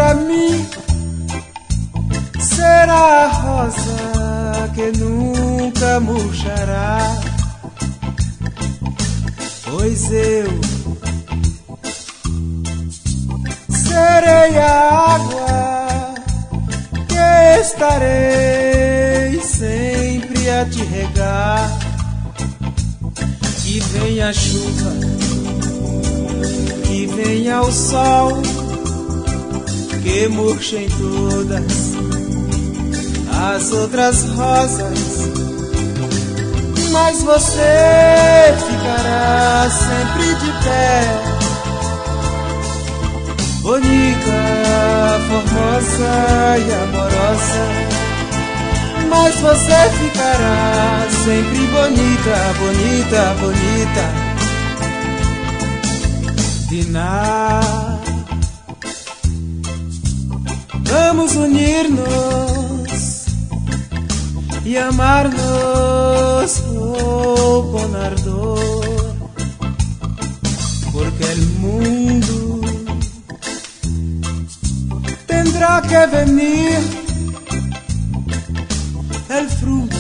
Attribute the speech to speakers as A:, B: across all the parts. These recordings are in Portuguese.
A: pra mim será a rosa que nunca murchará, pois eu serei a água que estarei sempre a te regar. Que venha a chuva, que venha o sol, que murchem todas as outras rosas, mas você ficará sempre de pé, bonita, formosa e amorosa. Mas você ficará sempre bonita, bonita, bonita. Diná, vamos unir-nos e amar-nos con ardor, porque el mundo tendrá que venir el fruto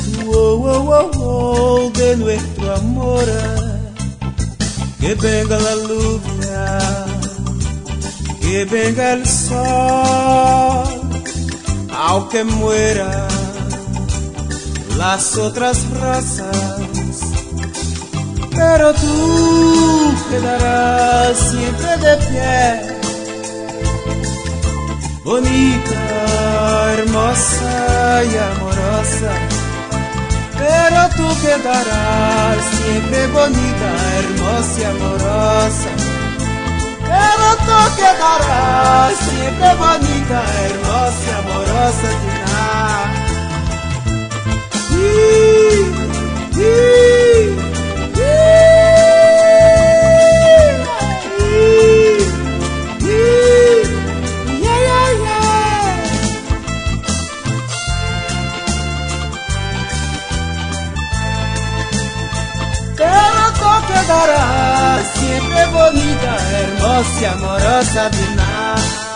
A: de nuestro amor. Que venga la lluvia, que venga el sol, aunque muera las otras rosas, pero tú quedarás siempre de pie, bonita, hermosa y amorosa, pero tú quedarás siempre bonita, hermosa y amorosa, pero tú quedarás siempre bonita, hermosa y amorosa, Diná. Quedarás siempre bonita, hermosa y amorosa, Diná.